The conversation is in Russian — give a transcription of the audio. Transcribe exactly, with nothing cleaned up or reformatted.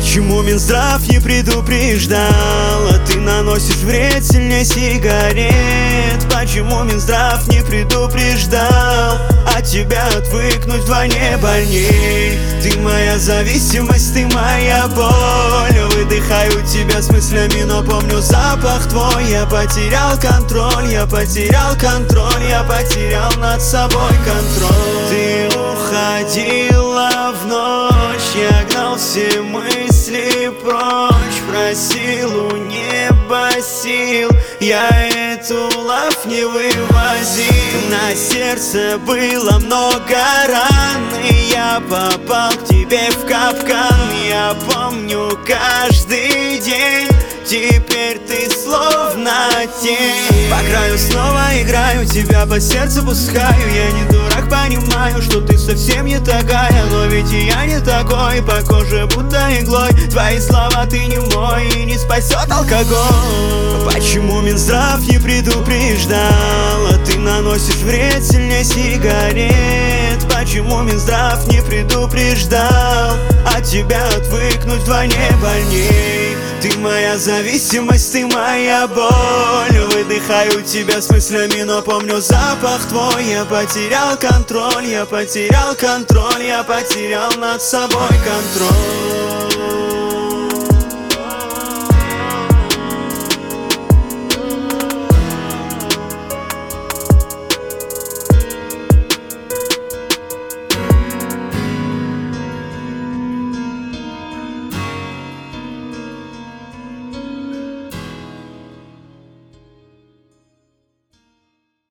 Почему Минздрав не предупреждал, а ты наносишь вред сильнее сигарет? Почему Минздрав не предупреждал, от тебя отвыкнуть вдвойне больней? Ты моя зависимость, ты моя боль. Выдыхаю тебя с мыслями, но помню запах твой. Я потерял контроль, я потерял контроль, я потерял над собой контроль. Ты уходила в ночь, я гнал все мысли прочь, просил у неба сил, я эту лав не вывозил. На сердце было много ран, и я попал к тебе в капкан. Я помню каждый день, теперь ты словно тень. По краю снова играю, тебя по сердцу пускаю. Я не дурак, понимаю, что ты совсем не такая, но ведь и я не такой, по коже будто иглой. Твои слова, ты не мой, и не спасет алкоголь. Почему Минздрав не предупреждал, а ты наносишь вред сильнее сигарет? Почему Минздрав не предупреждал, от тебя отвыкнуть вдвойне больней? Ты моя зависимость, ты моя боль. Выдыхаю тебя с мыслями, но помню запах твой. Я потерял контроль, я потерял контроль, я потерял над собой контроль.